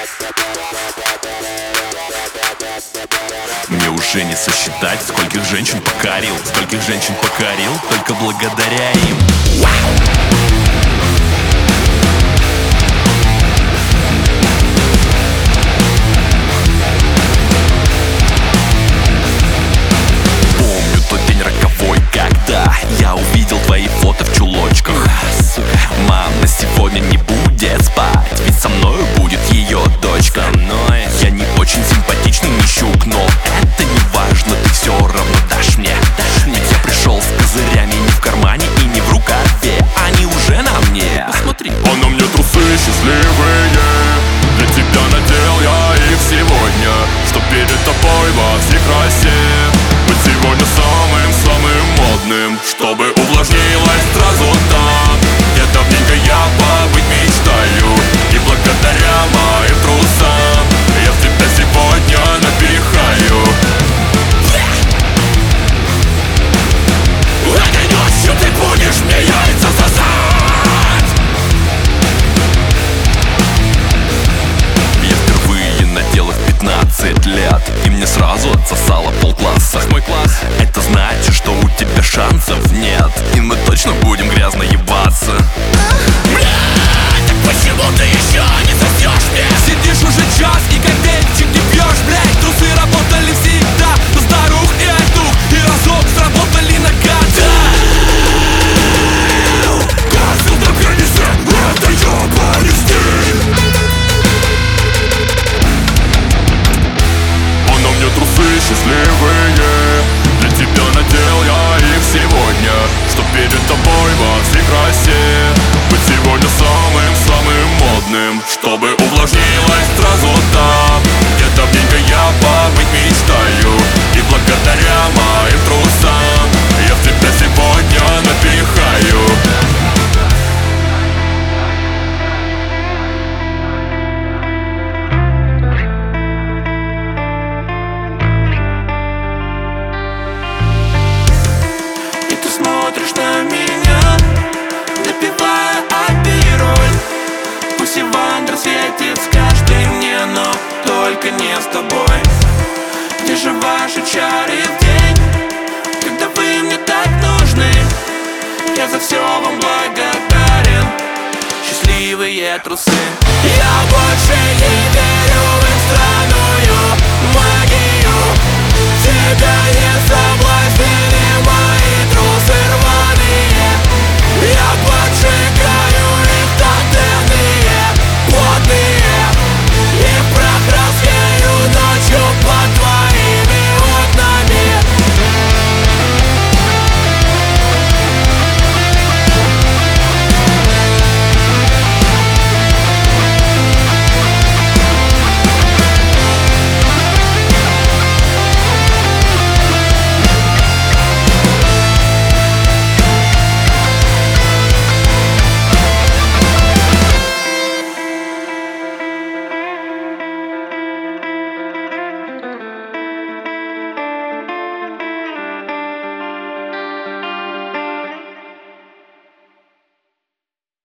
Мне уже не сосчитать, скольких женщин покорил, только благодаря им. Помню тот день роковой, когда я увидел твои фото в чулочках. Мама сегодня не будет спать, ведь со мною будет ее дочка. Я не очень симпатичный нищук, но это не важно, ты все равно дашь мне. Ведь я пришел с козырями не в кармане и не в рукаве, они уже на мне. Посмотри, а на мне трусы счастливые. Для тебя надел я их сегодня, чтоб перед тобой во всей красе быть сегодня самым модным, чтобы увлажнилась сразу там, где давненько я побыть мечтаю. И благодаря моим трусам я в тебя сегодня напихаю. Этой ночью ты будешь мне яйца сосать. я впервые надел их в 15 лет, и мне сразу отсосало полкласса. Мой класс. Это значит, что у тебя шансов нет, и мы точно будем грязно ебаться. Блядь, так почему ты еще не сосешь мне? Сидишь уже час и коктейльчик не пьешь, блядь. Трусы работали всегда, но старух и альтух, и разок сработали на карте. Козел так я не сам, это ёбаный стиль. А на мне трусы счастливые. Для тебя надел я их сегодня, чтоб перед тобой во всей красе быть сегодня самым модным, чтобы увлажнилась сразу там, где давненько я побыть мечтаю. И благодаря моим трусам я в тебя сегодня напихаю. Смотришь на меня, допивая апироль. Пусть Ивандер светит, скажешь ты мне, но только не с тобой. Где же ваши чары в день, когда вы мне так нужны? Я за все вам благодарен. Счастливые трусы. Я больше не верю в их странную магию. Тебя не соблазняю.